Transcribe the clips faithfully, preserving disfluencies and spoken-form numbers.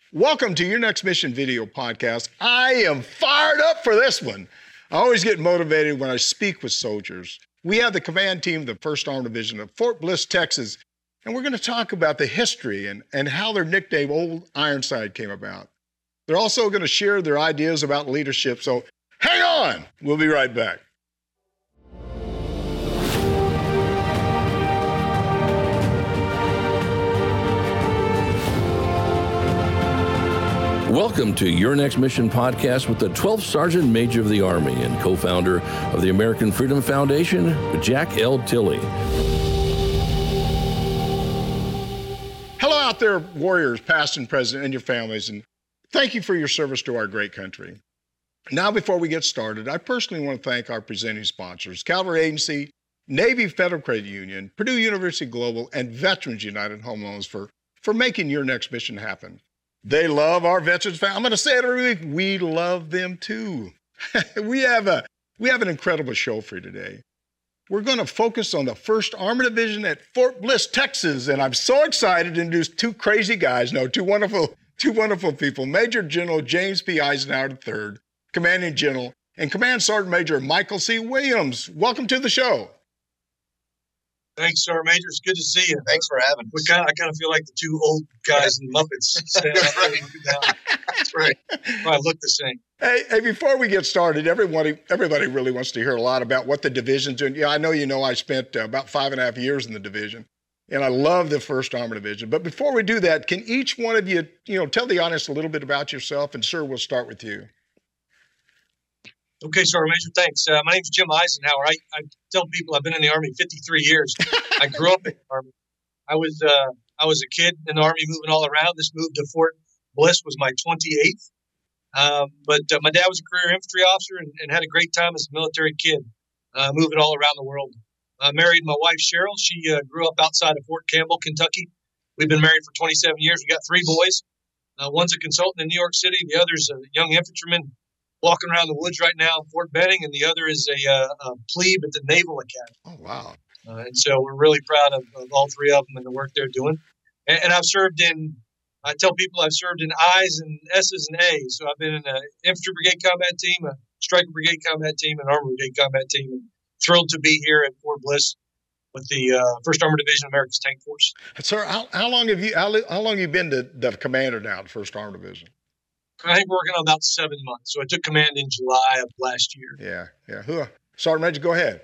Welcome to Your Next Mission video podcast. I am fired up for this one. I always get motivated when I speak with soldiers. We have the command team of the first Armored Division of Fort Bliss, Texas, and we're going to talk about the history and, and how their nickname, Old Ironside, came about. They're also going to share their ideas about leadership, so hang on. We'll be right back. Welcome to Your Next Mission podcast with the twelfth Sergeant Major of the Army and co-founder of the American Freedom Foundation, Jack L. Tilley. Hello out there, warriors, past and present, and your families, and thank you for your service to our great country. Now, before we get started, I personally want to thank our presenting sponsors, Calvary Agency, Navy Federal Credit Union, Purdue University Global, and Veterans United Home Loans for, for making Your Next Mission happen. They love our veterans family. I'm going to say it every week. We love them too. we have a we have an incredible show for you today. We're going to focus on the first Armored Division at Fort Bliss, Texas, and I'm so excited to introduce two crazy guys. No, two wonderful, two wonderful people. Major General James P. Eisenhower the third, Commanding General, and Command Sergeant Major Michael C. Williams. Welcome to the show. Thanks, Sergeant Major. It's good to see you. Thanks for having us. We kind of, I kind of feel like the two old guys in Muppets standing up right. down. That's right. I look the same. Hey, hey, before we get started, everybody, everybody really wants to hear a lot about what the division's doing. Yeah, I know you know I spent uh, about five and a half years in the division, and I love the first Armored Division. But before we do that, can each one of you, you know, tell the audience a little bit about yourself? And sir, we'll start with you. Okay, Sergeant Major, thanks. Uh, my name's Jim Eisenhower. I, I tell people I've been in the Army fifty-three years. I grew up in the Army. I was uh, I was a kid in the Army moving all around. This move to Fort Bliss was my twenty-eighth. Um, but uh, my dad was a career infantry officer and, and had a great time as a military kid, uh, moving all around the world. I married my wife, Cheryl. She uh, grew up outside of Fort Campbell, Kentucky. We've been married for twenty-seven years. We got three boys. Uh, one's a consultant in New York City. The other's a young infantryman walking around the woods right now in Fort Benning, and the other is a, uh, a plebe at the Naval Academy. Oh, wow. Uh, and so we're really proud of, of all three of them and the work they're doing. And, and I've served in, I tell people I've served in I's and S's and A's. So I've been in an infantry brigade combat team, a striker brigade combat team, and armored brigade combat team. And thrilled to be here at Fort Bliss with the uh, first Armored Division of America's Tank Force. Sir, how, how long have you how, how long have you been the, the commander now, the first Armored Division? I think we're working on about seven months. So I took command in July of last year. Yeah, yeah. Who? Sergeant Major, go ahead.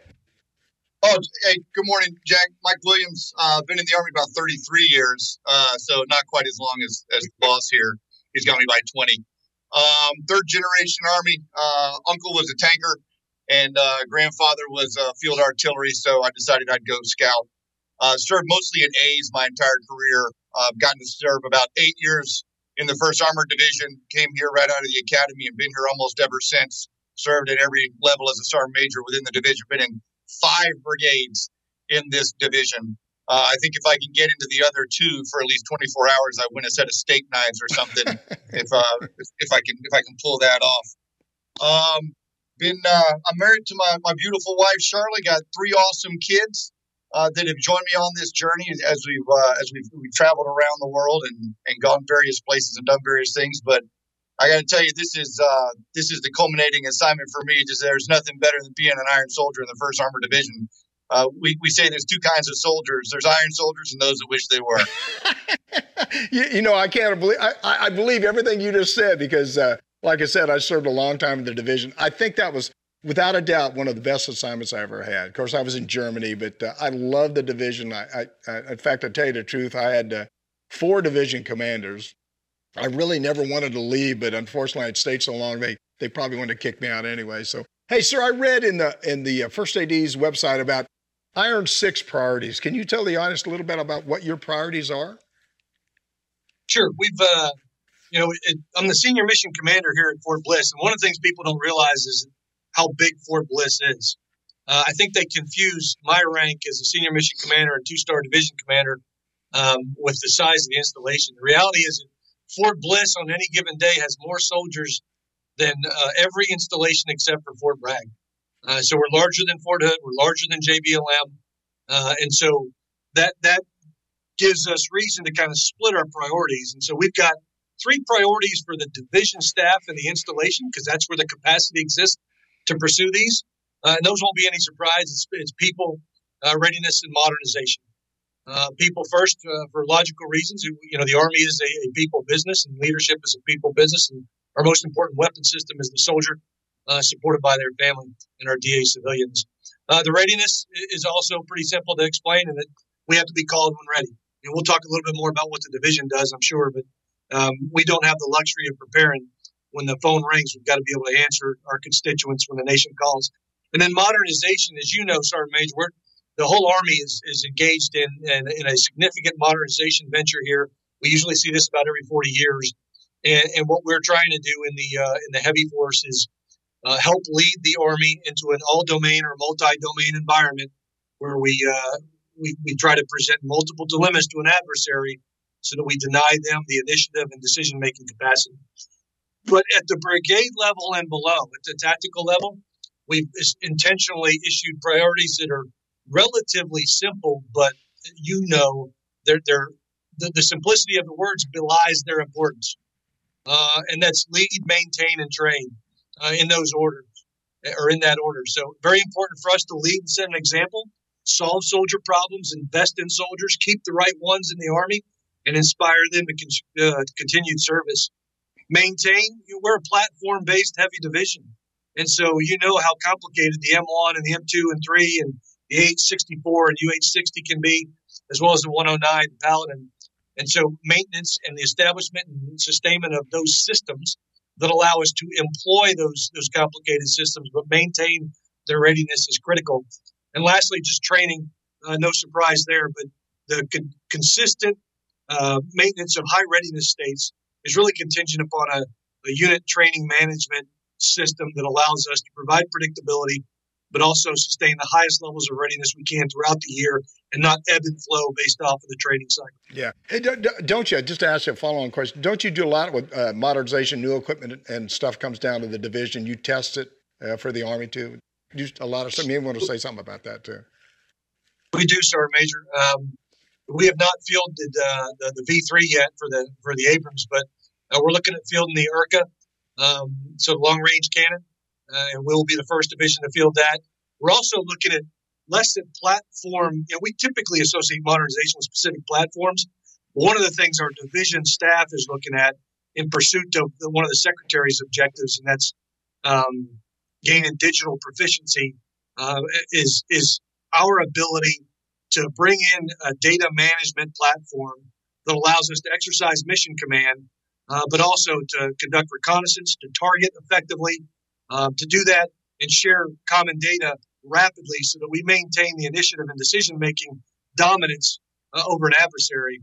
Oh, hey, good morning, Jack. Mike Williams. I've uh, been in the Army about thirty-three years, uh, so not quite as long as, as the boss here. He's got me by twenty. Um, third generation Army. Uh, uncle was a tanker, and uh, grandfather was uh, field artillery, so I decided I'd go scout. Uh, served mostly in A's my entire career. I've uh, gotten to serve about eight years in the first Armored Division, came here right out of the academy and been here almost ever since. Served at every level as a sergeant major within the division. Been in five brigades in this division. Uh, I think if I can get into the other two for at least twenty-four hours, I win a set of steak knives or something. if, uh, if if I can if I can pull that off. Um, been uh, I'm married to my my beautiful wife Charlotte. Got three awesome kids uh, that have joined me on this journey as we've uh, as we've we've traveled around the world and and gone various places and done various things. But I got to tell you, this is uh, this is the culminating assignment for me. Just there's nothing better than being an Iron Soldier in the first Armored Division. Uh, we we say there's two kinds of soldiers. There's Iron Soldiers and those that wish they were. you, you know, I can't believe I, I believe everything you just said because, uh, like I said, I served a long time in the division. I think that was, without a doubt, one of the best assignments I ever had. Of course, I was in Germany, but uh, I love the division. I, I, I, in fact, I tell you the truth, I had uh, four division commanders. I really never wanted to leave, but unfortunately, I'd stayed so long, they they probably wanted to kick me out anyway. So, hey, sir, I read in the in the uh, First A D's website about Iron Six priorities. Can you tell the audience a little bit about what your priorities are? Sure. We've, uh, you know, it, I'm the senior mission commander here at Fort Bliss, and one of the things people don't realize is how big Fort Bliss is. Uh, I think they confuse my rank as a senior mission commander and two-star division commander um, with the size of the installation. The reality is that Fort Bliss on any given day has more soldiers than uh, every installation except for Fort Bragg. Uh, so we're larger than Fort Hood, we're larger than J B L M, uh, and so that that gives us reason to kind of split our priorities. And so we've got three priorities for the division staff and the installation, because that's where the capacity exists to pursue these. Uh, and those won't be any surprise. It's, it's people, uh, readiness, and modernization. Uh, people first, uh, for logical reasons. You know, the Army is a, a people business, and leadership is a people business. And our most important weapon system is the soldier, uh, supported by their family and our D A civilians. Uh, the readiness is also pretty simple to explain, and that we have to be called when ready. And we'll talk a little bit more about what the division does, I'm sure, but um, we don't have the luxury of preparing. When the phone rings, we've got to be able to answer our constituents when the nation calls. And then modernization, as you know, Sergeant Major, we're, the whole Army is, is engaged in, in, in a significant modernization venture here. We usually see this about every forty years. And, and what we're trying to do in the uh, in the heavy force is uh, help lead the Army into an all-domain or multi-domain environment where we, uh, we we try to present multiple dilemmas to an adversary so that we deny them the initiative and decision-making capacity. But at the brigade level and below, at the tactical level, we've intentionally issued priorities that are relatively simple, but you know, they're, they're, the, the simplicity of the words belies their importance. Uh, and that's lead, maintain, and train uh, in those orders, or in that order. So very important for us to lead and set an example, solve soldier problems, invest in soldiers, keep the right ones in the Army, and inspire them to con- uh, continued service. Maintain, you know, we're a platform-based heavy division. And so you know how complicated the M one and the M two and three and the A H sixty-four and U H sixty can be, as well as the one oh nine Paladin. And so maintenance and the establishment and sustainment of those systems that allow us to employ those, those complicated systems, but maintain their readiness is critical. And lastly, just training, uh, no surprise there, but the con- consistent uh, maintenance of high readiness states is really contingent upon a, a unit training management system that allows us to provide predictability, but also sustain the highest levels of readiness we can throughout the year and not ebb and flow based off of the training cycle. Yeah. Hey, don't you, just to ask you a follow-on question, don't you do a lot with uh, modernization, new equipment and stuff comes down to the division? You test it uh, for the Army too? You, a lot of stuff. You want to say something about that too? We do, Sergeant Major. Um, we have not fielded uh, the, the V three yet for the for the Abrams, but uh, we're looking at fielding the I R C A, um, so the long-range cannon, uh, and we'll be the first division to field that. We're also looking at less than platform. You know, we typically associate modernization with specific platforms. One of the things our division staff is looking at in pursuit of the, one of the secretary's objectives, and that's um, gaining digital proficiency, uh, is is our ability to bring in a data management platform that allows us to exercise mission command, uh, but also to conduct reconnaissance, to target effectively, uh, to do that and share common data rapidly so that we maintain the initiative and decision-making dominance uh, over an adversary.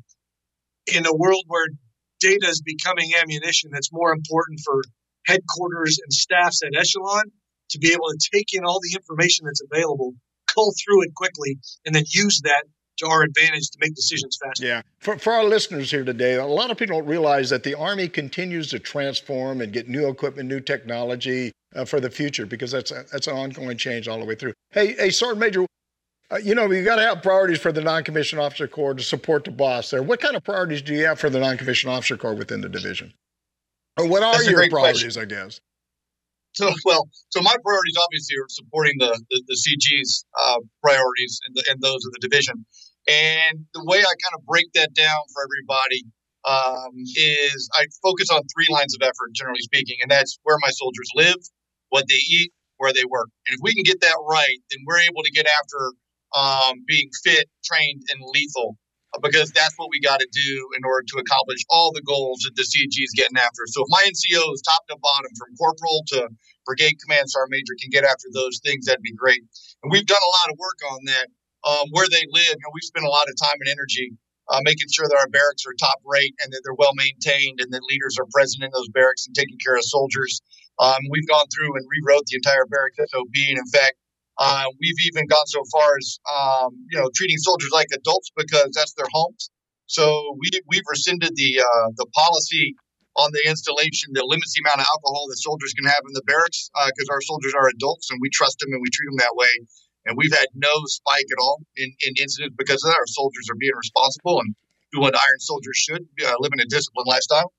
In a world where data is becoming ammunition, that's more important for headquarters and staffs at echelon to be able to take in all the information that's available, cull through it quickly, and then use that to our advantage to make decisions faster. Yeah. For, for our listeners here today, a lot of people don't realize that the Army continues to transform and get new equipment, new technology uh, for the future, because that's a, that's an ongoing change all the way through. Hey, hey, Sergeant Major, uh, you know, you got to have priorities for the non-commissioned officer corps to support the boss there. What kind of priorities do you have for the non-commissioned officer corps within the division? Or what are That's your priorities, question. I guess? So, well, so my priorities obviously are supporting the the, the C G's uh, priorities and, the, and those of the division. And the way I kind of break that down for everybody um, is I focus on three lines of effort, generally speaking, and that's where my soldiers live, what they eat, where they work. And if we can get that right, then we're able to get after um, being fit, trained, and lethal, because that's what we got to do in order to accomplish all the goals that the C G is getting after. So if my N C Os, top to bottom, from corporal to brigade command sergeant major, can get after those things, that'd be great. And we've done a lot of work on that. Um, where they live, you know, we've spent a lot of time and energy uh, making sure that our barracks are top rate and that they're well maintained and that leaders are present in those barracks and taking care of soldiers. Um, we've gone through and rewrote the entire barracks S O B, and in fact, Uh, we've even gone so far as, um, you know, treating soldiers like adults because that's their homes. So we, we've rescinded the uh, the policy on the installation that limits the amount of alcohol that soldiers can have in the barracks because uh, our soldiers are adults and we trust them and we treat them that way. And we've had no spike at all in, in incidents because of that. Our soldiers are being responsible and doing what iron soldiers should, uh, living a disciplined lifestyle.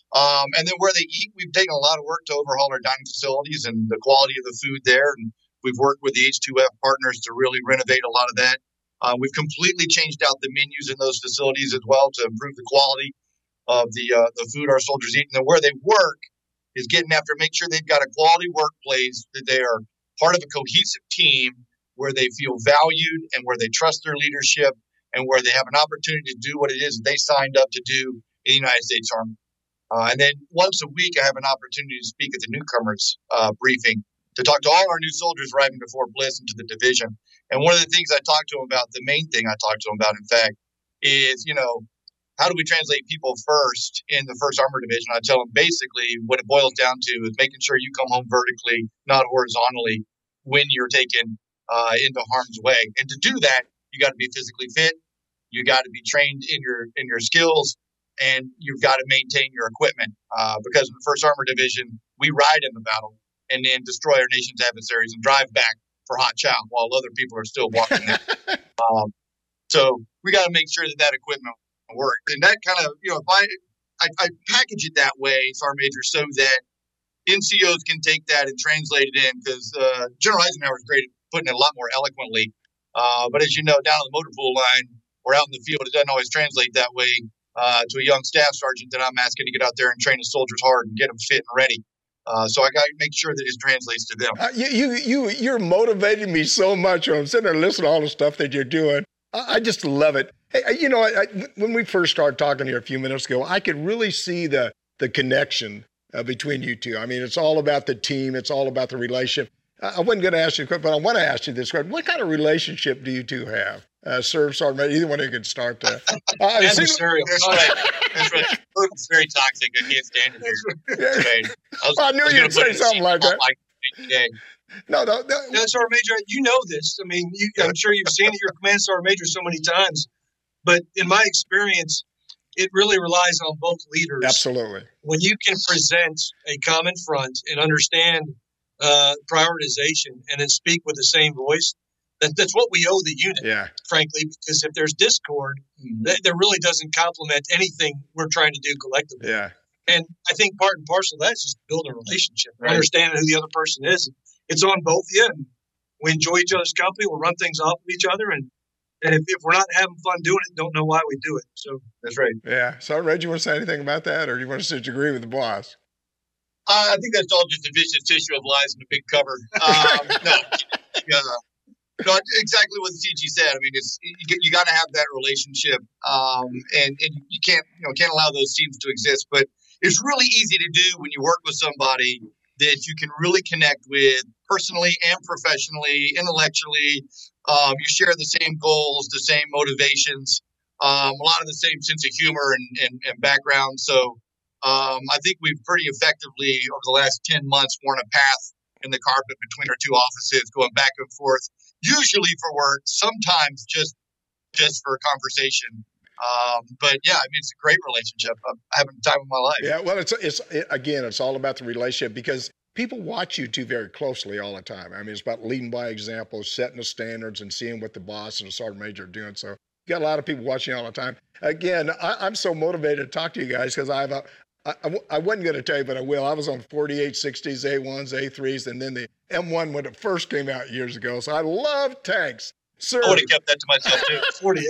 Um, and then where they eat, we've taken a lot of work to overhaul our dining facilities and the quality of the food there. And we've worked with the H two F partners to really renovate a lot of that. Uh, we've completely changed out the menus in those facilities as well to improve the quality of the uh, the food our soldiers eat. And then where they work is getting after make sure they've got a quality workplace, that they are part of a cohesive team where they feel valued and where they trust their leadership and where they have an opportunity to do what it is that they signed up to do in the United States Army. Uh, and then once a week, I have an opportunity to speak at the newcomers uh, briefing to talk to all our new soldiers arriving to Fort Bliss and to the division. And one of the things I talk to them about, the main thing I talk to them about, in fact, is, you know, how do we translate people first in the first Armor Division? I tell them basically what it boils down to is making sure you come home vertically, not horizontally, when you're taken uh, into harm's way. And to do that, you got to be physically fit. You got to be trained in your in your skills, and you've got to maintain your equipment. Uh, because in the first Armor Division, we ride in the battle and then destroy our nation's adversaries and drive back for hot chow while other people are still walking there. um, so we got to make sure that that equipment worked. And that kind of, you know, if I, I, I package it that way, Sergeant Major, so that N C Os can take that and translate it in, because uh, General Eisenhower is great at putting it a lot more eloquently. Uh, but as you know, down on the motor pool line or out in the field, it doesn't always translate that way uh, to a young staff sergeant that I'm asking to get out there and train his soldiers hard and get them fit and ready. Uh, so I got to make sure that it translates to them. Uh, you, you, you, you're motivating me so much. I'm sitting there listening to all the stuff that you're doing. I, I just love it. Hey, you know, I, I, when we first started talking here a few minutes ago, I could really see the the connection uh, between you two. I mean, it's all about the team. It's all about the relationship. I, I wasn't going to ask you a question, but I want to ask you this question. What kind of relationship do you two have? Uh, Sir, Sergeant, either one of you can start there. Uh, Adversarial. That's right. That's right. It's very toxic. I can't stand it here. Yeah. Right. I, was, I knew I was you'd say something like that. Like no, no, no. No, Sergeant Major, you know this. I mean, you, I'm sure you've seen it. You're a Command Sergeant Major so many times. But in my experience, it really relies on both leaders. Absolutely. When you can present a common front and understand uh, prioritization and then speak with the same voice, that, that's what we owe the unit, yeah. frankly, because if there's discord, mm-hmm. that, that really doesn't complement anything we're trying to do collectively. Yeah. And I think part and parcel of that is just building a relationship, right. Understanding who the other person is. It's on both of you. And we enjoy each other's company. We'll run things off of each other. And And if, if we're not having fun doing it, don't know why we do it. So that's right. Yeah. So, Red, you want to say anything about that, or do you want to just agree with the boss? Uh, I think that's all just a vicious tissue of lies in a big cover. Um, no, uh, no, exactly what C G said. I mean, it's you, you got to have that relationship, um, and and you can't you know can't allow those teams to exist. But it's really easy to do when you work with somebody that you can really connect with personally and professionally, intellectually. Um, you share the same goals, the same motivations, um, a lot of the same sense of humor and, and, and background. So um, I think we've pretty effectively, over the last ten months, worn a path in the carpet between our two offices, going back and forth, usually for work, sometimes just just for a conversation. Um, but, yeah, I mean, it's a great relationship. I'm having the time of my life. Yeah, well, it's, it's it, again, it's all about the relationship, because people watch you two very closely all the time. I mean, it's about leading by example, setting the standards, and seeing what the boss and the sergeant major are doing. So you got a lot of people watching all the time. Again, I, I'm so motivated to talk to you guys because I have a, I, I, I wasn't going to tell you, but I will. I was on forty-eight sixties, A ones, A threes, and then the M one when it first came out years ago. So I love tanks. Sir, I would have kept that to myself too.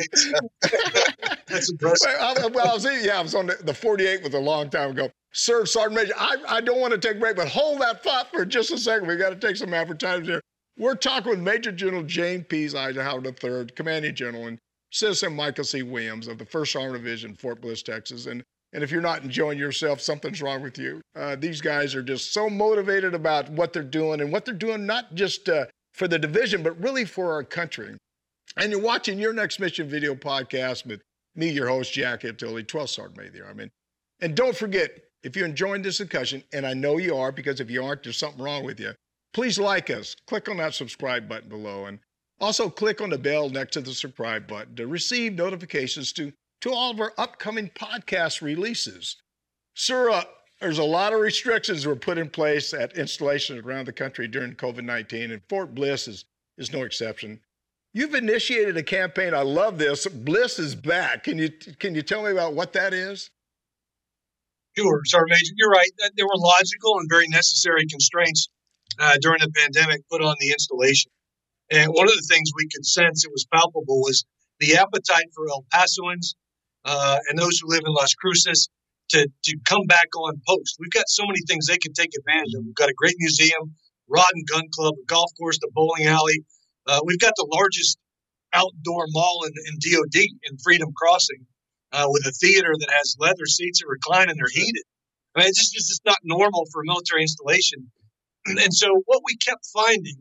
forty-eight. That's impressive. Well, I, well, I was, yeah, I was on the, the forty-eight was a long time ago. Sir, Sergeant Major, I, I don't want to take a break, but hold that thought for just a second. We got to take some advertising here. We're talking with Major General James P. Eisenhower the third, Commanding General, and Citizen Michael C. Williams of the first Armored Division, Fort Bliss, Texas. And and if you're not enjoying yourself, something's wrong with you. Uh, these guys are just so motivated about what they're doing, and what they're doing not just uh, for the division, but really for our country. And you're watching Your Next Mission video podcast with me, your host, Jack L. Tilley, twelfth Sergeant Major of the Army. And don't forget, if you're enjoying this discussion, and I know you are, because if you aren't, there's something wrong with you, please like us. Click on that subscribe button below, and also click on the bell next to the subscribe button to receive notifications to, to all of our upcoming podcast releases. Sir, uh, there's a lot of restrictions that were put in place at installations around the country during COVID nineteen, and Fort Bliss is, is no exception. You've initiated a campaign. I love this. Bliss is back. Can you can you tell me about what that is? Sure, Sergeant Major, you're right. There were logical and very necessary constraints uh, during the pandemic put on the installation. And one of the things we could sense, it was palpable, was the appetite for El Pasoans uh, and those who live in Las Cruces to, to come back on post. We've got so many things they can take advantage of. We've got a great museum, rod and gun club, a golf course, the bowling alley. Uh, we've got the largest outdoor mall in, in D O D in Freedom Crossing uh, with a theater that has leather seats that recline and they're heated. I mean, it's just, it's just not normal for a military installation. And so what we kept finding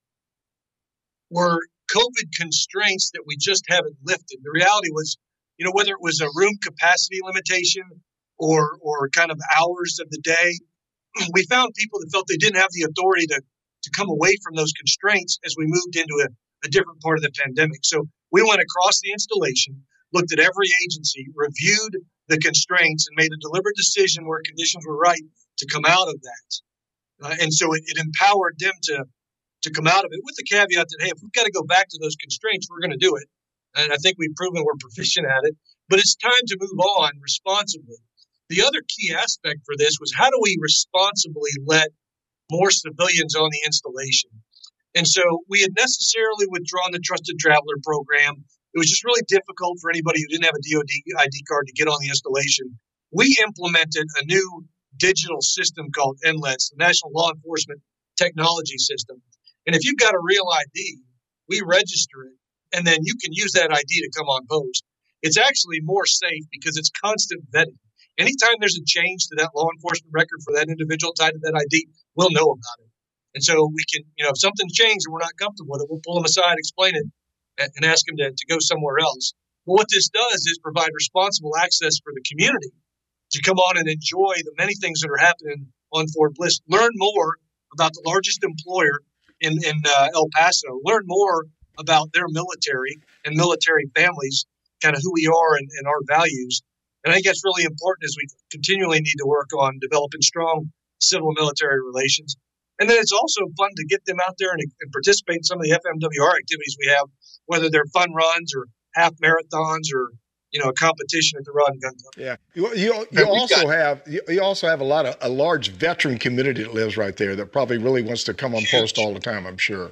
were COVID constraints that we just haven't lifted. The reality was, you know, whether it was a room capacity limitation or or kind of hours of the day, we found people that felt they didn't have the authority to, to come away from those constraints as we moved into a, a different part of the pandemic. So we went across the installation, looked at every agency, reviewed the constraints, and made a deliberate decision where conditions were right to come out of that. Uh, and so it, it empowered them to to come out of it with the caveat that, hey, if we've got to go back to those constraints, we're going to do it. And I think we've proven we're proficient at it. But it's time to move on responsibly. The other key aspect for this was how do we responsibly let more civilians on the installation? And so we had necessarily withdrawn the Trusted Traveler program. It was just really difficult for anybody who didn't have a D O D I D card to get on the installation. We implemented a new digital system called N L E T S, the National Law Enforcement Technology System. And if you've got a real I D, we register it, and then you can use that I D to come on post. It's actually more safe because it's constant vetting. Anytime there's a change to that law enforcement record for that individual tied to that I D, we'll know about it. And so we can, you know, if something's changed and we're not comfortable with it, we'll pull them aside, explain it, and ask them to, to go somewhere else. But what this does is provide responsible access for the community to come on and enjoy the many things that are happening on Fort Bliss. Learn more about the largest employer in, in uh, El Paso. Learn more about their military and military families, kind of who we are and, and our values. And I think that's really important as we continually need to work on developing strong civil-military relations. And then it's also fun to get them out there and, and participate in some of the F M W R activities we have, whether they're fun runs or half marathons or, you know, a competition at the Rod and Gun Club. Yeah, you you, you also got, have you, you also have a lot of a large veteran community that lives right there that probably really wants to come on post all the time, I'm sure.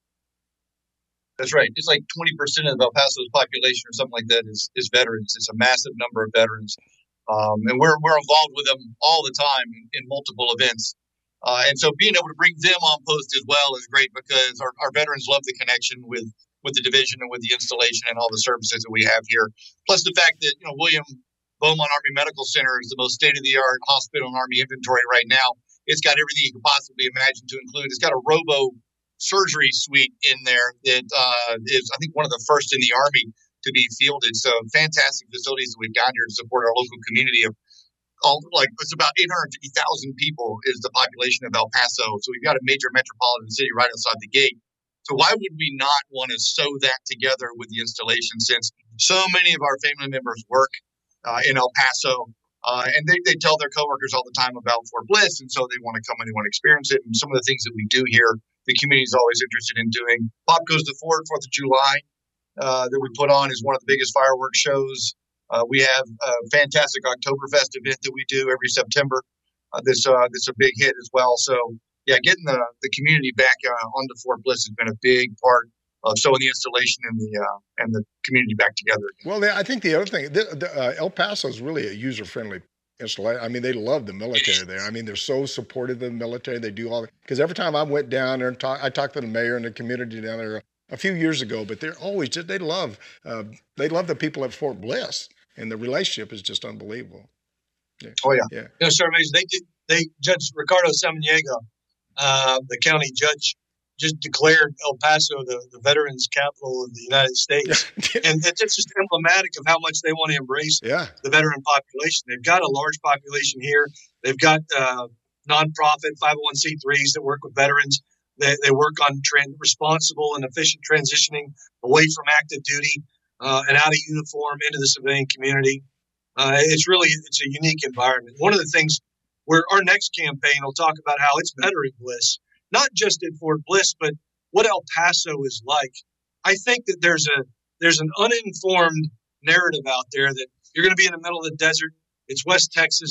That's right. It's like twenty percent of El Paso's population or something like that is, is veterans. It's a massive number of veterans. Um, and we're we're involved with them all the time in, in multiple events. Uh, and so being able to bring them on post as well is great because our, our veterans love the connection with, with the division and with the installation and all the services that we have here. Plus the fact that, you know, William Beaumont Army Medical Center is the most state-of-the-art hospital in Army inventory right now. It's got everything you could possibly imagine to include. It's got a robo surgery suite in there that uh, is, I think, one of the first in the Army to be fielded. So fantastic facilities that we've got here to support our local community of all, like it's about eight hundred fifty thousand people is the population of El Paso. So we've got a major metropolitan city right outside the gate. So why would we not want to sew that together with the installation since so many of our family members work uh, in El Paso uh, and they, they tell their coworkers all the time about Fort Bliss. And so they want to come and they want to experience it. And some of the things that we do here, the community is always interested in doing. Pop Goes to Fort, fourth of July uh, that we put on is one of the biggest fireworks shows. Uh, we have a fantastic Oktoberfest event that we do every September. Uh, this uh, this a big hit as well. So, yeah, getting the, the community back uh, onto Fort Bliss has been a big part of sewing the installation and the uh, and the community back together again. Well, I think the other thing, the, the, uh, El Paso is really a user-friendly installation. I mean, they love the military there. I mean, they're so supportive of the military. They do all because every time I went down there and talk, I talked to the mayor and the community down there a few years ago. But they're always just they love uh, they love the people at Fort Bliss. And the relationship is just unbelievable. Yeah. Oh, yeah. Yeah. You know, Sir Major, they did, they, Judge Ricardo Samaniego, uh, the county judge, just declared El Paso the, the veterans capital of the United States. And it's just emblematic of how much they want to embrace yeah. the veteran population. They've got a large population here. They've got uh, nonprofit five oh one c threes that work with veterans. They, they work on trans- responsible and efficient transitioning away from active duty. Uh, and out of uniform into the civilian community. Uh, it's really, it's a unique environment. One of the things where our next campaign will talk about how it's veteran bliss, not just at Fort Bliss, but what El Paso is like. I think that there's a, there's an uninformed narrative out there that you're going to be in the middle of the desert. It's West Texas.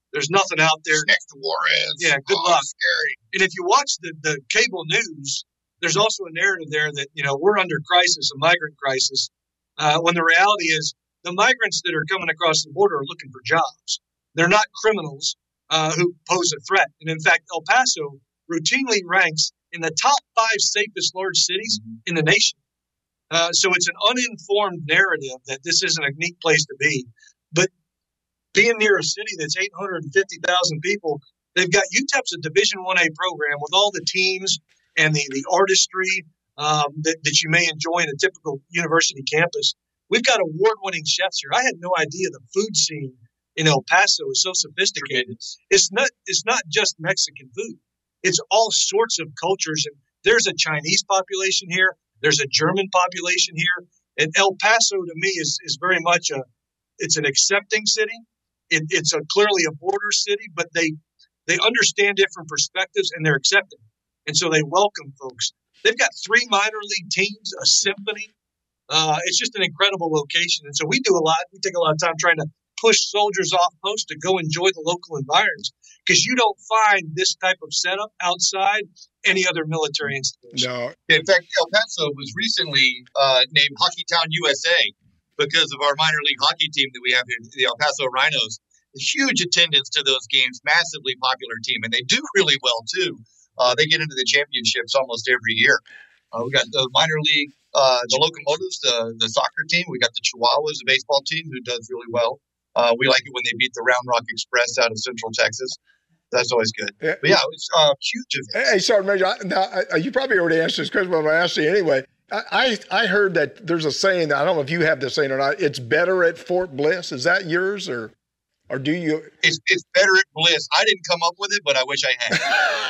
There's nothing out there. It's next to Juarez. Yeah, good oh, luck. Scary. And if you watch the, the cable news, there's also a narrative there that, you know, we're under crisis, a migrant crisis, uh, when the reality is the migrants that are coming across the border are looking for jobs. They're not criminals uh, who pose a threat. And in fact, El Paso routinely ranks in the top five safest large cities in the nation. Uh, so it's an uninformed narrative that this isn't a neat place to be. But being near a city that's eight hundred fifty thousand people, they've got U T E P's a Division one A program with all the teams and the, the artistry um, that, that you may enjoy in a typical university campus. We've got award-winning chefs here. I had no idea the food scene in El Paso is so sophisticated. It's not, it's not just Mexican food. It's all sorts of cultures. And there's a Chinese population here. There's a German population here. And El Paso, to me, is, is very much a, it's an accepting city. It, it's a clearly a border city, but they, they understand different perspectives and they're accepting. And so they welcome folks. They've got three minor league teams, a symphony. Uh, it's just an incredible location. And so we do a lot. We take a lot of time trying to push soldiers off post to go enjoy the local environs, because you don't find this type of setup outside any other military institution. No. In fact, El Paso was recently uh, named Hockey Town U S A because of our minor league hockey team that we have here, the El Paso Rhinos. Huge attendance to those games, massively popular team, and they do really well too. Uh, they get into the championships almost every year. Uh, we got the minor league, uh, the Locomotives, the, the soccer team. We got the Chihuahuas, the baseball team, who does really well. Uh, we like it when they beat the Round Rock Express out of Central Texas. That's always good. Yeah. But yeah, it's uh, huge events. Hey, Sergeant Major, I, now, I, you probably already answered this question, but I'm going to ask you anyway. I, I I heard that there's a saying, I don't know if you have this saying or not, it's better at Fort Bliss. Is that yours, or or do you? It's, it's better at Bliss. I didn't come up with it, but I wish I had.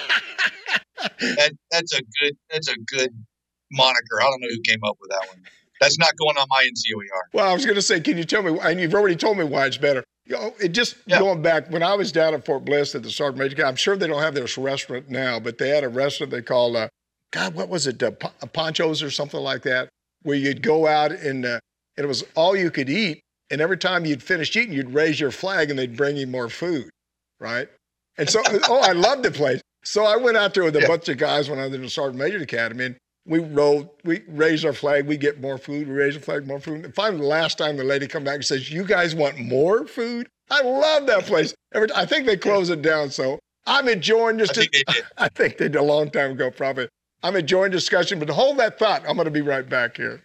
that, that's a good That's a good moniker. I don't know who came up with that one. That's not going on my N C O E R. Well, I was going to say, can you tell me, and you've already told me why it's better. You know, it just yeah. going back, when I was down at Fort Bliss at the Sergeant Major, I'm sure they don't have this restaurant now, but they had a restaurant they called, uh, God, what was it, uh, Ponchos or something like that, where you'd go out and, uh, and it was all you could eat. And every time you'd finish eating, you'd raise your flag and they'd bring you more food, right? And so, oh, I loved the place. So I went out there with a yeah. bunch of guys when I was in the Sergeant Major Academy, and we rolled, we raised our flag, we get more food, we raise the flag, more food. And finally, the last time the lady come back and says, you guys want more food? I love that place. Every, I think they closed it down, so I'm enjoying just. I think they did. I think they did a long time ago, probably. I'm enjoying discussion, but hold that thought. I'm going to be right back here.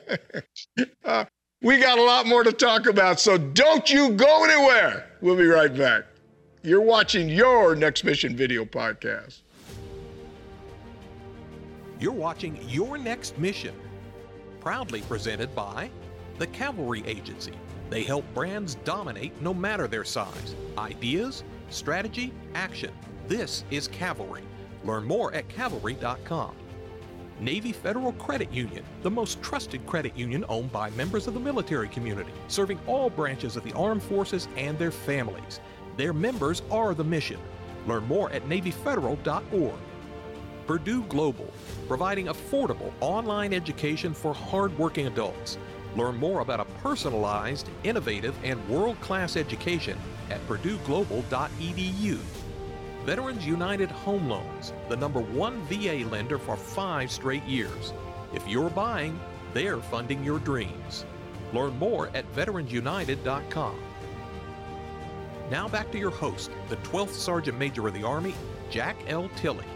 uh, we got a lot more to talk about, so don't you go anywhere. We'll be right back. You're watching your Next Mission video podcast. You're watching Your Next Mission, proudly presented by the Cavalry Agency. They help brands dominate no matter their size. Ideas, strategy, action. This is Cavalry. Learn more at cavalry dot com. Navy Federal Credit Union, the most trusted credit union owned by members of the military community, serving all branches of the armed forces and their families. Their members are the mission. Learn more at navy federal dot org. Purdue Global, providing affordable online education for hardworking adults. Learn more about a personalized, innovative, and world-class education at purdue global dot e d u. Veterans United Home Loans, the number one V A lender for five straight years. If you're buying, they're funding your dreams. Learn more at veterans united dot com. Now back to your host, the twelfth Sergeant Major of the Army, Jack L. Tilley.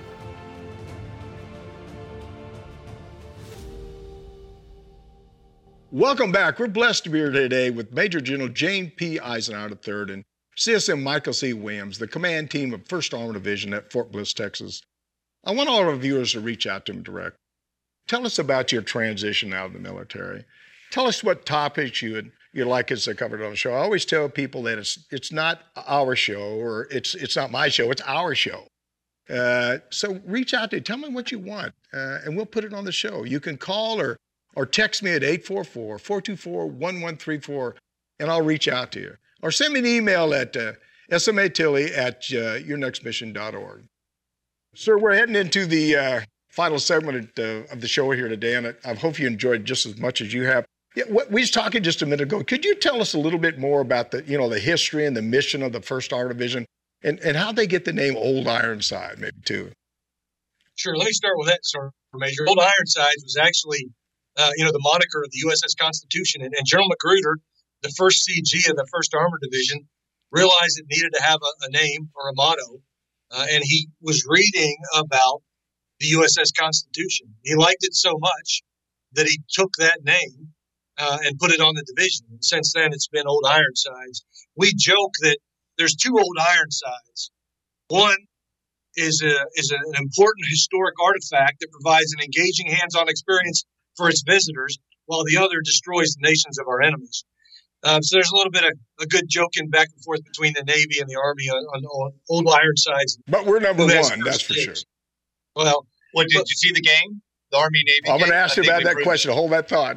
Welcome back. We're blessed to be here today with Major General James P. Eisenhower the third and C S M Michael C. Williams, the command team of first Armored Division at Fort Bliss, Texas. I want all our viewers to reach out to them direct. Tell us about your transition out of the military. Tell us what topics you would you'd like us to cover on the show. I always tell people that it's it's not our show, or it's it's not my show, it's our show. Uh, so reach out to me. Tell me what you want, uh, and we'll put it on the show. You can call or or text me at eight four four, four two four, one one three four, and I'll reach out to you. Or send me an email at uh, smatilley at uh, your next mission dot org. Sir, we're heading into the uh, final segment uh, of the show here today, and I, I hope you enjoyed just as much as you have. Yeah, what, we was talking just a minute ago. Could you tell us a little bit more about the, you know, the history and the mission of the First Armor Division, and, and how they get the name Old Ironside, maybe too? Sure. Let me start with that, Sergeant Major. Old Ironsides was actually, uh, you know, the moniker of the U S S Constitution, and, and General Magruder, the first C G of the First Armor Division, realized it needed to have a, a name or a motto, uh, and he was reading about the U S S Constitution. He liked it so much that he took that name uh, and put it on the division. And since then, it's been Old Ironsides. We joke that there's two Old Ironsides. One is a, is an important historic artifact that provides an engaging hands-on experience for its visitors, while the other destroys the nations of our enemies. Um, so there's a little bit of a good joking back and forth between the Navy and the Army on, on, on Old Ironsides. But we're number one, that's for sure. Well, what did but, you see the game? The Army Navy. I'm going to game? ask you about that question. Hold that thought.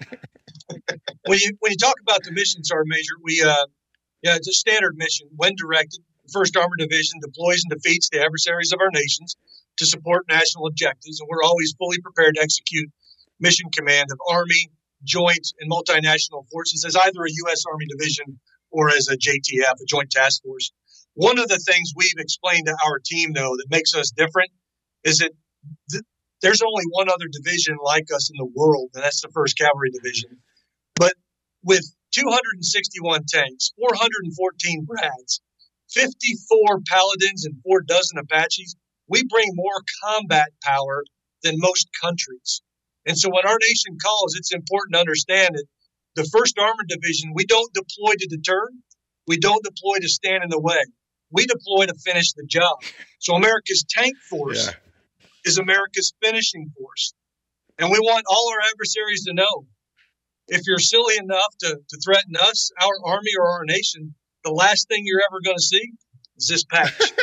when you when you talk about the mission, Sergeant Major, we uh, yeah, it's a standard mission. When directed, the First Armored Division deploys and defeats the adversaries of our nations to support national objectives, and we're always fully prepared to execute mission command of Army, joint, and multinational forces as either a U S Army division or as a J T F, a Joint Task Force. One of the things we've explained to our team, though, that makes us different is that th- there's only one other division like us in the world, and that's the First Cavalry Division. But with two hundred sixty-one tanks, four hundred fourteen Brads, fifty-four Paladins, and four dozen Apaches, we bring more combat power than most countries. And so when our nation calls, it's important to understand that the First Armored Division, we don't deploy to deter. We don't deploy to stand in the way. We deploy to finish the job. So America's tank force yeah. is America's finishing force. And we want all our adversaries to know, if you're silly enough to, to threaten us, our Army, or our nation, the last thing you're ever going to see is this patch.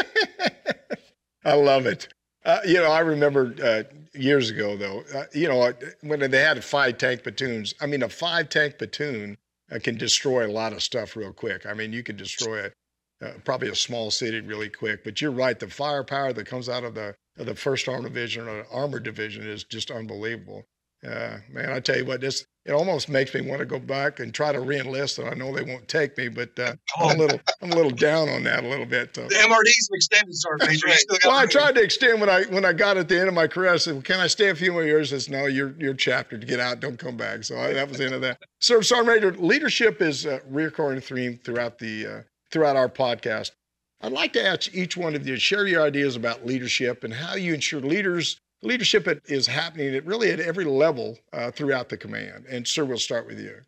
I love it. Uh, you know, I remember uh, years ago, though, uh, you know, when they had five tank platoons, I mean, a five tank platoon uh, can destroy a lot of stuff real quick. I mean, you can destroy a, uh, probably a small city really quick, but you're right. The firepower that comes out of the, of the First Armored Division or Armored Division is just unbelievable. Uh, man, I tell you what, this, it almost makes me want to go back and try to re-enlist, and I know they won't take me, but uh, I'm a little, I'm a little down on that a little bit. So. The M R D's extended, Sergeant Major. Right. Well, I tried to extend when I when I got at the end of my career. I said, well, "Can I stay a few more years?" I said, "No, you're you're chapter to get out. Don't come back." So I, that was the end of that. So, Sergeant Major, leadership is a recurring theme throughout the uh, throughout our podcast. I'd like to ask each one of you to share your ideas about leadership and how you ensure leaders. Leadership is happening at really at every level uh, throughout the command. And sir, we'll start with you.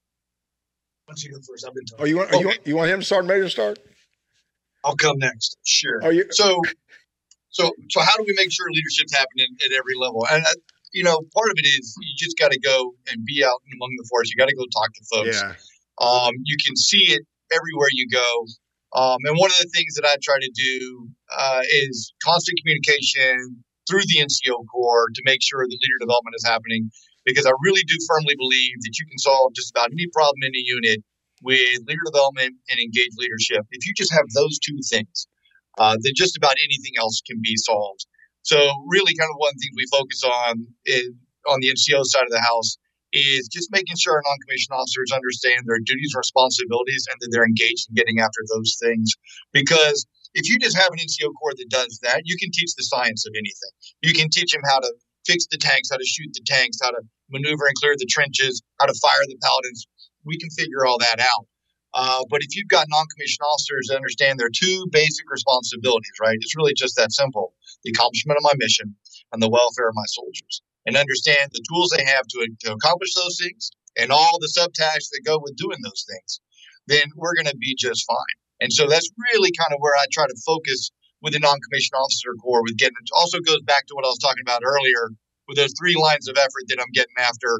Why don't you go first? I've been talking. Oh, you want, okay. you want you want him, Sergeant Major, to start? I'll come next. Sure. Are you so? So, so how do we make sure leadership's happening at every level? And uh, you know, part of it is you just got to go and be out among the force. You got to go talk to folks. Yeah. Um, you can see it everywhere you go. Um, and one of the things that I try to do uh, is constant communication through the N C O Corps to make sure that leader development is happening, because I really do firmly believe that you can solve just about any problem in a unit with leader development and engaged leadership. If you just have those two things, uh, then just about anything else can be solved. So really kind of one of the things we focus on is, on the N C O side of the house, is just making sure our non-commissioned officers understand their duties and responsibilities and that they're engaged in getting after those things. Because if you just have an N C O Corps that does that, you can teach the science of anything. You can teach them how to fix the tanks, how to shoot the tanks, how to maneuver and clear the trenches, how to fire the paladins. We can figure all that out. Uh, but if you've got non-commissioned officers that understand their two basic responsibilities, right, it's really just that simple: the accomplishment of my mission and the welfare of my soldiers, and understand the tools they have to, to accomplish those things and all the subtasks that go with doing those things, then we're going to be just fine. And so that's really kind of where I try to focus with the non-commissioned officer corps. With getting, it also goes back to what I was talking about earlier with those three lines of effort that I'm getting after,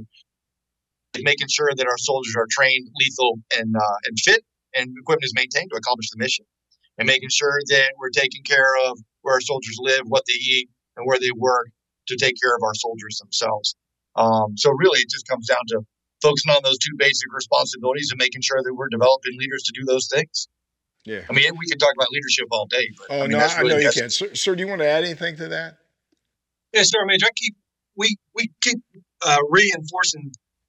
making sure that our soldiers are trained, lethal, and uh, and fit, and equipment is maintained to accomplish the mission, and making sure that we're taking care of where our soldiers live, what they eat, and where they work to take care of our soldiers themselves. Um, so really, it just comes down to focusing on those two basic responsibilities and making sure that we're developing leaders to do those things. Yeah. I mean, we could talk about leadership all day. But, oh, I mean, no, that's I really know you can. Sir, sir, do you want to add anything to that? Yes, sir, Major. I keep, we, we keep uh, reinforcing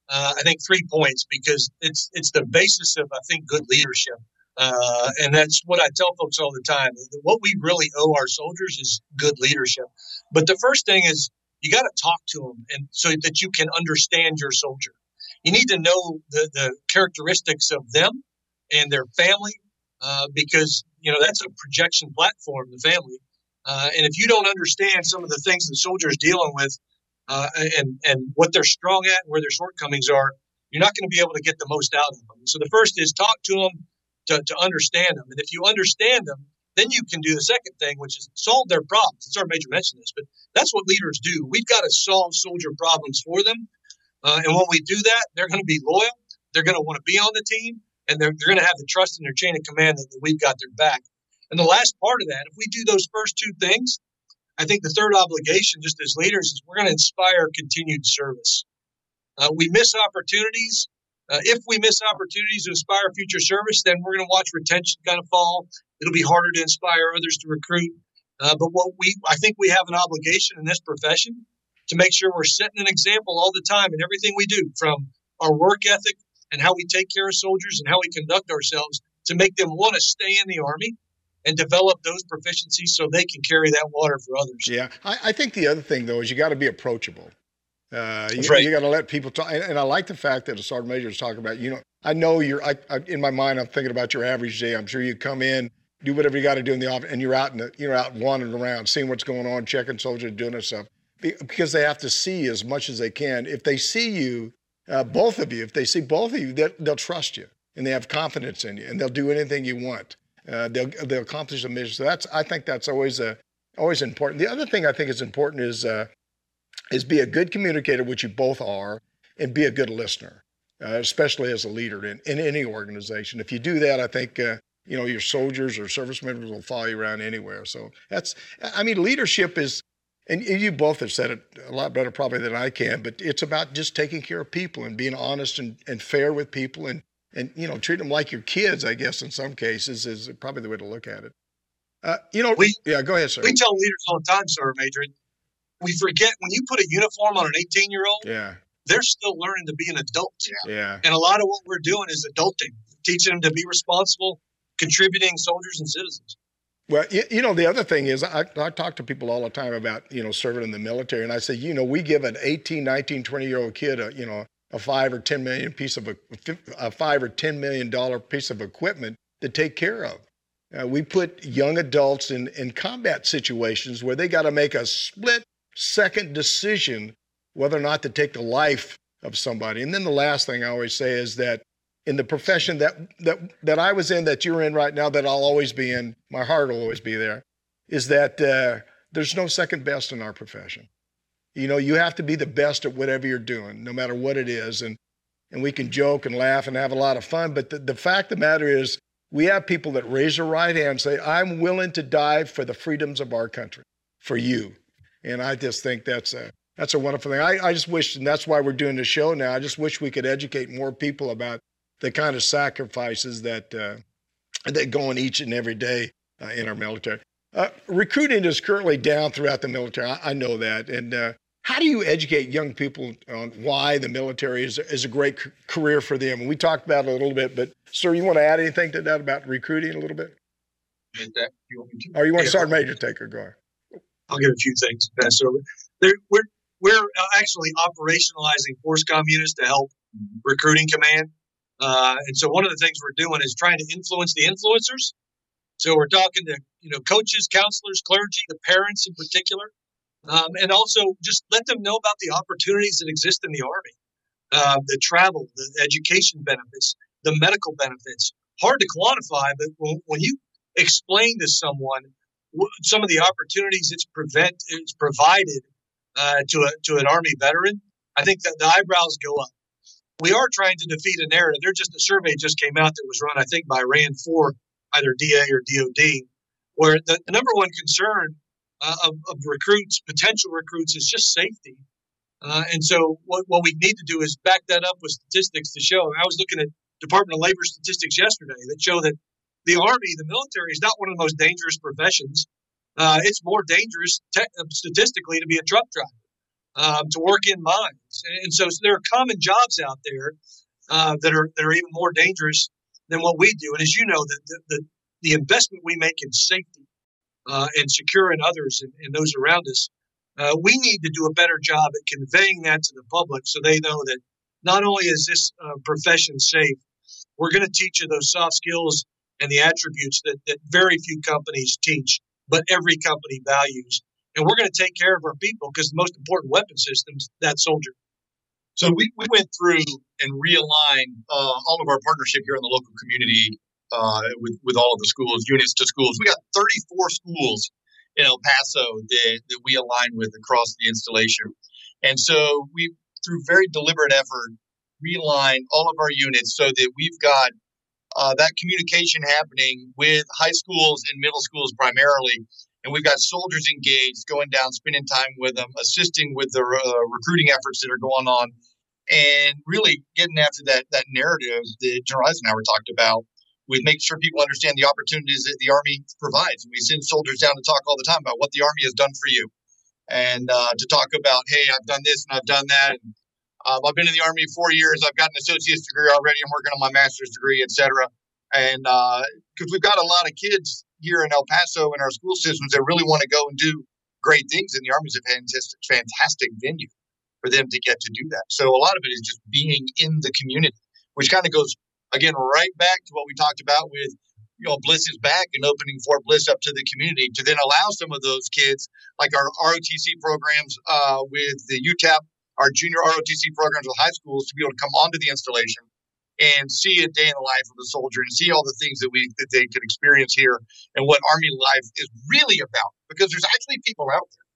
uh, I think three points because it's it's the basis of, I think, good leadership. Uh, and that's what I tell folks all the time. What we really owe our soldiers is good leadership. But the first thing is you got to talk to them, and so that you can understand your soldier. You need to know the, the characteristics of them and their family, uh, because, you know, that's a projection platform, the family. Uh, and if you don't understand some of the things the soldier is dealing with, uh, and, and what they're strong at and where their shortcomings are, you're not going to be able to get the most out of them. So the first is talk to them to, to understand them. And if you understand them, then you can do the second thing, which is solve their problems. It's our Major mentioned this, but that's what leaders do. We've got to solve soldier problems for them. Uh, and when we do that, they're going to be loyal. They're going to want to be on the team, and they're, they're going to have the trust in their chain of command that, that we've got their back. And the last part of that, if we do those first two things, I think the third obligation, just as leaders, is we're going to inspire continued service. Uh, we miss opportunities. Uh, if we miss opportunities to inspire future service, then we're going to watch retention kind of fall. It'll be harder to inspire others to recruit. Uh, but what we, I think we have an obligation in this profession to make sure we're setting an example all the time in everything we do, from our work ethic and how we take care of soldiers and how we conduct ourselves, to make them want to stay in the Army and develop those proficiencies so they can carry that water for others. Yeah. I, I think the other thing, though, is you got to be approachable. Uh, you, right. you got to let people talk. And, and I like the fact that a sergeant major is talking about, you know, I know you're, I, I, in my mind, I'm thinking about your average day. I'm sure you come in, do whatever you got to do in the office, and you're out in the, you're out wandering around, seeing what's going on, checking soldiers, doing this stuff, because they have to see as much as they can. If they see you, uh, both of you, if they see both of you, they'll, they'll trust you, and they have confidence in you, and they'll do anything you want. Uh, they'll they'll accomplish a mission. So that's, I think that's always a always important. The other thing I think is important is uh, is be a good communicator, which you both are, and be a good listener, uh, especially as a leader in, in any organization. If you do that, I think uh, you know your soldiers or service members will follow you around anywhere. So that's, I mean, leadership is, and you both have said it a lot better probably than I can, but it's about just taking care of people and being honest and, and fair with people, and and you know treat them like your kids, I guess in some cases is probably the way to look at it. Uh, you know, we, yeah, go ahead, sir. We tell leaders all the time, Sir Major, we forget when you put a uniform on an eighteen-year-old, yeah, they're still learning to be an adult. Yeah. yeah. And a lot of what we're doing is adulting, teaching them to be responsible, contributing soldiers and citizens. Well, you, you know, the other thing is I, I talk to people all the time about, you know, serving in the military. And I say, you know, we give an eighteen, nineteen, twenty-year-old kid, a, you know, a five or ten million piece of a, a five or ten million dollar piece of equipment to take care of. Uh, we put young adults in, in combat situations where they got to make a split second decision whether or not to take the life of somebody. And then the last thing I always say is that in the profession that that that I was in, that you're in right now, that I'll always be in, my heart will always be there, is that uh, there's no second best in our profession. You know, you have to be the best at whatever you're doing, no matter what it is. And and we can joke and laugh and have a lot of fun, but the, the fact of the matter is we have people that raise their right hand and say, I'm willing to die for the freedoms of our country, for you. And I just think that's a that's a wonderful thing. I, I just wish, and that's why we're doing this show now, I just wish we could educate more people about the kind of sacrifices that uh, that go on each and every day uh, in our military. Uh, recruiting is currently down throughout the military. I, I know that. And uh, how do you educate young people on why the military is, is a great c- career for them? And we talked about it a little bit, but sir, you want to add anything to that about recruiting a little bit? That, you want me to? Or you want yeah. Sergeant Major to take a go? I'll give a few things. So there, we're we're actually operationalizing FORSCOM units to help recruiting command. Uh, and so one of the things we're doing is trying to influence the influencers. So we're talking to, you know, coaches, counselors, clergy, the parents in particular, um, and also just let them know about the opportunities that exist in the Army, uh, the travel, the education benefits, the medical benefits. Hard to quantify, but when, when you explain to someone w- some of the opportunities it's prevent it's provided uh, to a to an Army veteran, I think that the eyebrows go up. We are trying to defeat a narrative. There's just a survey just came out that was run, I think, by RAND for either D A or D O D, where the, the number one concern uh, of, of recruits, potential recruits, is just safety. Uh, and so what, what we need to do is back that up with statistics to show. I was looking at Department of Labor statistics yesterday that show that the Army, the military, is not one of the most dangerous professions. Uh, it's more dangerous te- statistically to be a truck driver, um, to work in mines, And so there are common jobs out there uh, that are that are even more dangerous than what we do. And as you know, the the, the, the investment we make in safety uh, and securing others and, and those around us, uh, we need to do a better job at conveying that to the public so they know that not only is this uh, profession safe, we're going to teach you those soft skills and the attributes that, that very few companies teach, but every company values. And we're going to take care of our people because the most important weapon system is that soldier. So we, we went through and realigned uh, all of our partnership here in the local community uh, with, with all of the schools, units to schools. We got thirty-four schools in El Paso that, that we align with across the installation. And so we, through very deliberate effort, realign all of our units so that we've got uh, that communication happening with high schools and middle schools primarily. And we've got soldiers engaged, going down, spending time with them, assisting with the uh, recruiting efforts that are going on, and really getting after that that narrative that General Eisenhower talked about with making sure people understand the opportunities that the Army provides. We send soldiers down to talk all the time about what the Army has done for you, and uh, to talk about, hey, I've done this and I've done that. And, uh, I've been in the Army four years. I've got an associate's degree already. I'm working on my master's degree, et cetera. And because uh, we've got a lot of kids here in El Paso in our school systems that really want to go and do great things, and the Army's a fantastic, fantastic venue for them to get to do that. So a lot of it is just being in the community, which kind of goes, again, right back to what we talked about with, you know, Bliss is back and opening Fort Bliss up to the community to then allow some of those kids, like our R O T C programs uh, with the U T A P, our junior R O T C programs with high schools, to be able to come onto the installation and see a day in the life of a soldier and see all the things that we that they could experience here and what Army life is really about. Because there's actually people out there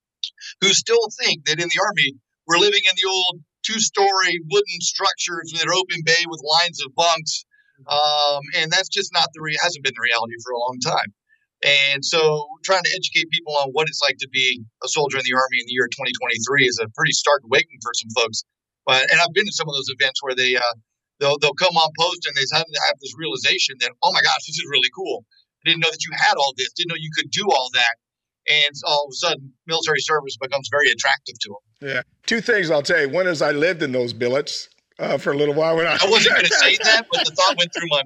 who still think that in the Army we're living in the old two-story wooden structures that are open bay with lines of bunks, um, and that's just not the re- hasn't been the reality for a long time. And so, trying to educate people on what it's like to be a soldier in the Army in the year twenty twenty-three is a pretty stark awakening for some folks. But and I've been to some of those events where they. Uh, They'll, they'll come on post and they have, have this realization that, oh my gosh, this is really cool. I didn't know that you had all this. Didn't know you could do all that. And all of a sudden, military service becomes very attractive to them. Yeah. Two things I'll tell you. One is I lived in those billets uh, for a little while. When I, I wasn't going to say that, but the thought went through my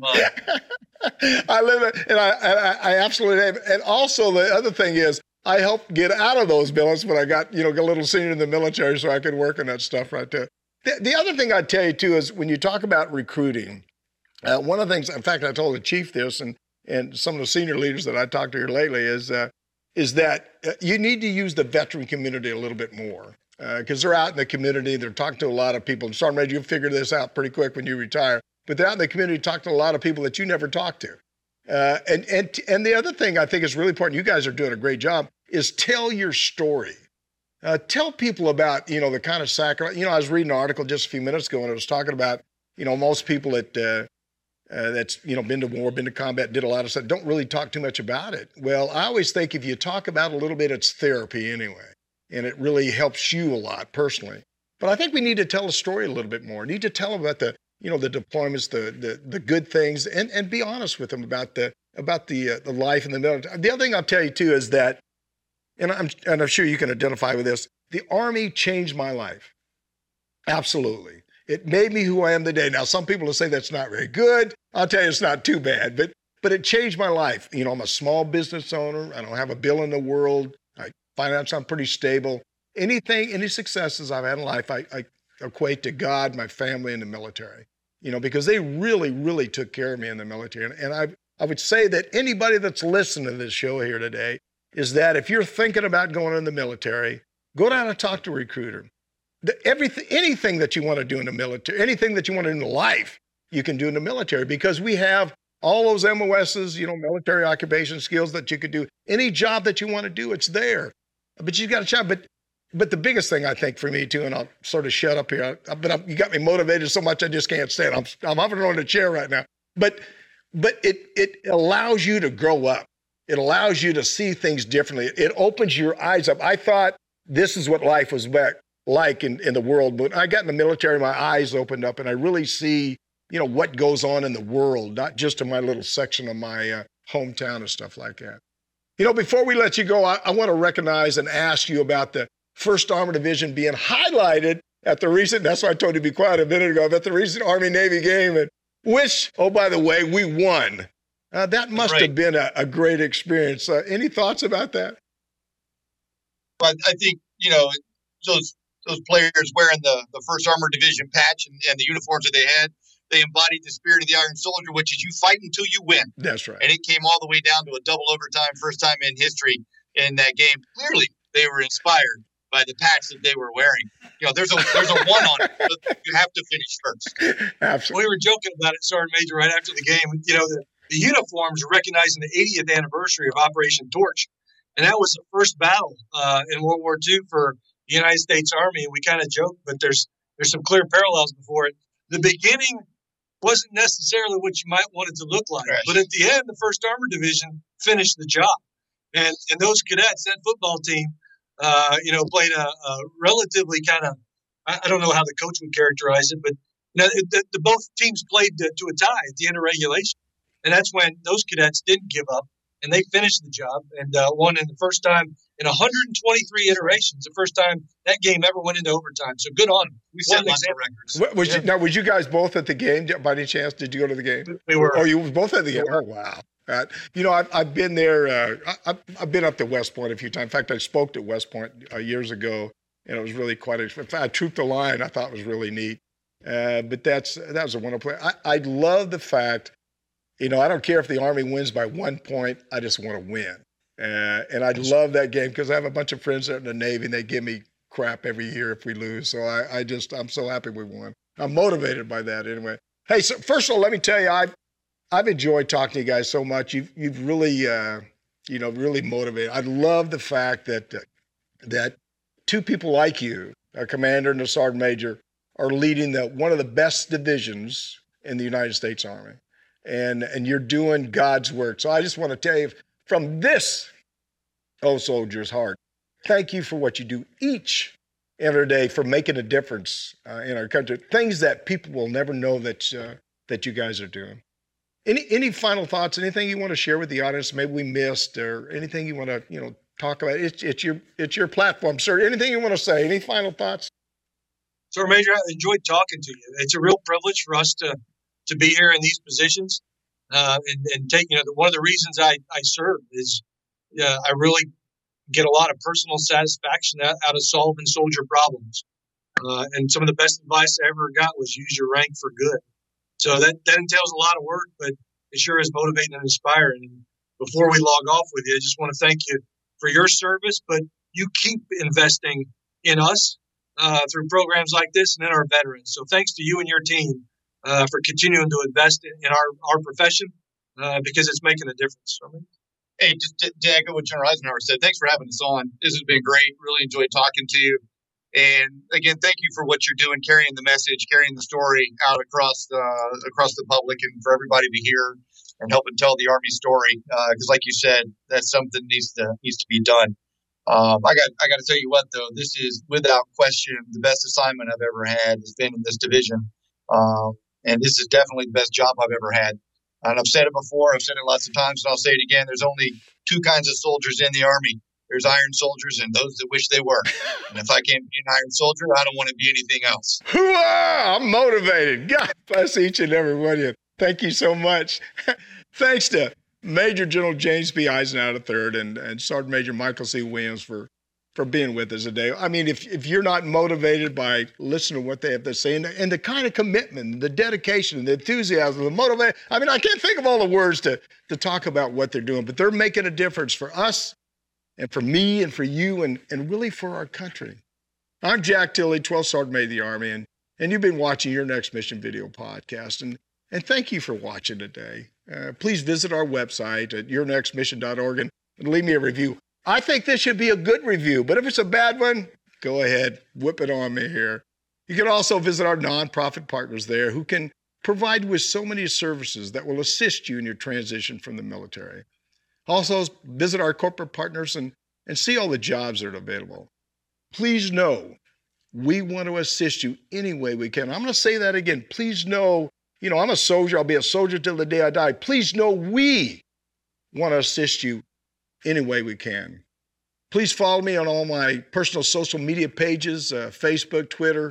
mind. I live it, and I, I, I absolutely have. And also the other thing is I helped get out of those billets when I got, you know, a little senior in the military so I could work on that stuff right there. The, the other thing I'd tell you, too, is when you talk about recruiting, uh, one of the things, in fact, I told the chief this and, and some of the senior leaders that I talked to here lately is, uh, is that uh, you need to use the veteran community a little bit more because uh, they're out in the community. They're talking to a lot of people. And Sergeant Major, you'll figure this out pretty quick when you retire. But they're out in the community talking to a lot of people that you never talk to. Uh, and, and, and the other thing I think is really important, you guys are doing a great job, is tell your story. Uh, tell people about, you know, the kind of sacrifice. You know, I was reading an article just a few minutes ago, and it was talking about, you know, most people that uh, uh, that's, you know, been to war, been to combat, did a lot of stuff, don't really talk too much about it. Well, I always think if you talk about it a little bit, it's therapy anyway, and it really helps you a lot personally. But I think we need to tell a story a little bit more. We need to tell about the, you know, the deployments, the the, the good things, and, and be honest with them about the about the uh, the life in the military. The other thing I'll tell you too is that. And I'm, and I'm sure you can identify with this. The Army changed my life. Absolutely. It made me who I am today. Now, some people will say that's not very good. I'll tell you it's not too bad, but but it changed my life. You know, I'm a small business owner. I don't have a bill in the world. I finance, I'm pretty stable. Anything, any successes I've had in life, I, I equate to God, my family, and the military. You know, because they really, really took care of me in the military. And, and I, I would say that anybody that's listening to this show here today, is that if you're thinking about going in the military, go down and talk to a recruiter. The, everything, anything that you want to do in the military, anything that you want to do in life, you can do in the military because we have all those M O Ss, you know, military occupation skills that you could do. Any job that you want to do, it's there. But you've got a job. But but the biggest thing I think for me too, and I'll sort of shut up here, I, but I'm, you got me motivated so much I just can't stand. I'm I'm hovering on the chair right now. But but it it allows you to grow up. It allows you to see things differently. It opens your eyes up. I thought this is what life was back like in, in the world, but I got in the military, my eyes opened up, and I really see, you know, what goes on in the world, not just in my little section of my uh, hometown and stuff like that. You know, before we let you go, I, I want to recognize and ask you about the first Armored Division being highlighted at the recent, that's why I told you to be quiet a minute ago, at the recent Army-Navy game, and which, oh, by the way, we won. Uh, that must right. have been a, a great experience. Uh, any thoughts about that? But I think, you know, those those players wearing the, the first Armored Division patch and, and the uniforms that they had, they embodied the spirit of the Iron Soldier, which is you fight until you win. That's right. And it came all the way down to a double overtime, first time in history in that game. Clearly, they were inspired by the patch that they were wearing. You know, there's a there's a one on it, but you have to finish first. Absolutely. We were joking about it, Sergeant Major, right after the game. You know, the, the uniforms were recognizing the eightieth anniversary of Operation Torch. And that was the first battle uh, in World War Two for the United States Army. And we kind of joked, but there's there's some clear parallels before it. The beginning wasn't necessarily what you might want it to look like. Right. But at the end, the first Armored Division finished the job. And and those cadets, that football team, uh, you know, played a, a relatively kind of, I, I don't know how the coach would characterize it, but you know, the, the both teams played to, to a tie at the end of regulation. And that's when those cadets didn't give up, and they finished the job and uh, won in the first time in one hundred twenty-three iterations, the first time that game ever went into overtime. So good on them. We set lots of records. What, was yeah. you, now, was you guys both at the game by any chance? Did you go to the game? We were. Oh, you were both at the game? Oh, wow. Uh, you know, I've, I've been there. Uh, I, I've been up to West Point a few times. In fact, I spoke at West Point uh, years ago, and it was really quite. A, in fact, I trooped the line. I thought it was really neat. Uh, but that's that was a wonderful play. I, I love the fact, you know, I don't care if the Army wins by one point. I just want to win. Uh, and I love that game because I have a bunch of friends that are in the Navy, and they give me crap every year if we lose. So I, I just, I'm so happy we won. I'm motivated by that anyway. Hey, so first of all, let me tell you, I've, I've enjoyed talking to you guys so much. You've, you've really, uh, you know, really motivated. I love the fact that, uh, that two people like you, a commander and a sergeant major, are leading the, one of the best divisions in the United States Army. And, and you're doing God's work. So I just want to tell you from this old soldier's heart, thank you for what you do each every day for making a difference uh, in our country. Things that people will never know that uh, that you guys are doing. Any any final thoughts? Anything you want to share with the audience? Maybe we missed, or anything you want to you know talk about? It's it's your it's your platform, sir. Anything you want to say? Any final thoughts? Sir Major, I enjoyed talking to you. It's a real privilege for us to to be here in these positions uh, and and take you know one of the reasons I I serve is uh, I really get a lot of personal satisfaction out, out of solving soldier problems. Uh, and some of the best advice I ever got was use your rank for good. So that, that entails a lot of work, but it sure is motivating and inspiring. And before we log off with you, I just want to thank you for your service, but you keep investing in us uh, through programs like this and in our veterans. So thanks to you and your team uh, for continuing to invest in, in our, our profession uh, because it's making a difference. So, Hey, just to, to echo what General Eisenhower said, thanks for having us on. This has been great. Really enjoyed talking to you. And again, thank you for what you're doing, carrying the message, carrying the story out across the across the public, and for everybody to hear and helping tell the Army story. Because, uh, like you said, that's something needs to needs to be done. Um, I got I got to tell you what, though, this is without question the best assignment I've ever had has been in this division, um, and this is definitely the best job I've ever had. And I've said it before, I've said it lots of times, and I'll say it again. There's only two kinds of soldiers in the Army. There's iron soldiers and those that wish they were. And if I can't be an iron soldier, I don't want to be anything else. Hooah! I'm motivated. God bless each and every one of you. Thank you so much. Thanks to Major General James B. Eisenhower the third and, and Sergeant Major Michael C. Williams for, for being with us today. I mean, if, if you're not motivated by listening to what they have to say and the, and the kind of commitment, the dedication, the enthusiasm, the motivation, I mean, I can't think of all the words to, to talk about what they're doing, but they're making a difference for us and for me and for you and, and really for our country. I'm Jack Tilley, twelfth Sergeant Major of the Army, and, and you've been watching Your Next Mission video podcast. And, and thank you for watching today. Uh, please visit our website at your next mission dot org and, and leave me a review. I think this should be a good review, but if it's a bad one, go ahead, whip it on me here. You can also visit our nonprofit partners there who can provide with so many services that will assist you in your transition from the military. Also, visit our corporate partners and, and see all the jobs that are available. Please know we want to assist you any way we can. I'm going to say that again. Please know, you know, I'm a soldier. I'll be a soldier till the day I die. Please know we want to assist you any way we can. Please follow me on all my personal social media pages, uh, Facebook, Twitter,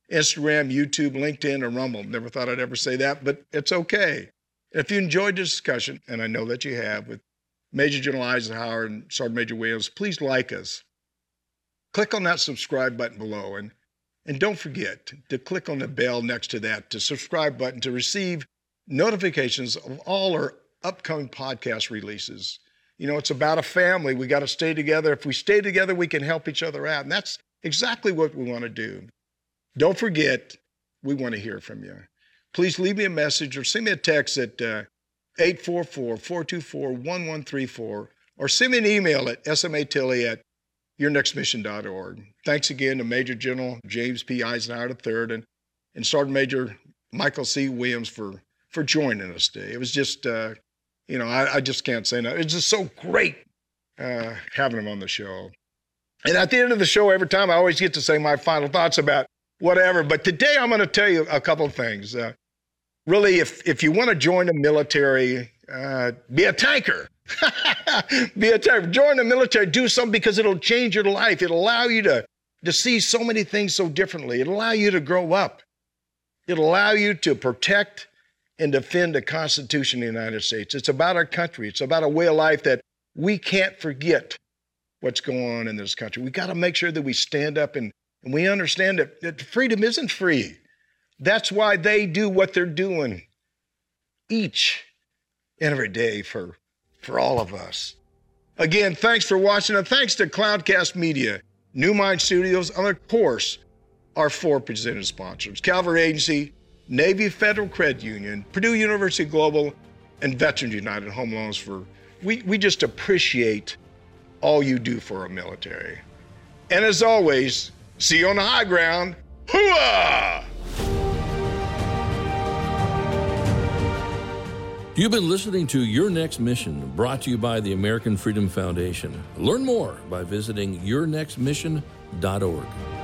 Instagram, YouTube, LinkedIn, or Rumble. Never thought I'd ever say that, but it's okay. If you enjoyed the discussion, and I know that you have, with Major General Eisenhower and Sergeant Major Williams, please like us. Click on that subscribe button below, and, and don't forget to click on the bell next to that, the subscribe button, to receive notifications of all our upcoming podcast releases. You know, it's about a family. We got to stay together. If we stay together, we can help each other out. And that's exactly what we want to do. Don't forget, we want to hear from you. Please leave me a message or send me a text at uh, eight four four, four two four, one one three four, or send me an email at smatilley at your next mission dot org. Thanks again to Major General James P. Eisenhower the third and, and Sergeant Major Michael C. Williams for, for joining us today. It was just, uh, you know, I, I just can't say enough. It's just so great uh, having them on the show. And at the end of the show, every time I always get to say my final thoughts about whatever. But today I'm going to tell you a couple of things. Uh, really, if, if you want to join the military, uh, be a tanker. Be a tanker. Join the military. Do something because it'll change your life. It'll allow you to, to see so many things so differently. It'll allow you to grow up. It'll allow you to protect and defend the Constitution of the United States. It's about our country. It's about a way of life that we can't forget what's going on in this country. We got to make sure that we stand up and, and we understand that, that freedom isn't free. That's why they do what they're doing each and every day for, for all of us. Again, thanks for watching, and thanks to Cloudcast Media, New Mind Studios, and of course, our four presented sponsors: Cavalry Agency, Navy Federal Credit Union, Purdue University Global, and Veterans United Home Loans. For we, we just appreciate all you do for our military. And as always, see you on the high ground. Hooah! You've been listening to Your Next Mission, brought to you by the American Freedom Foundation. Learn more by visiting your next mission dot org.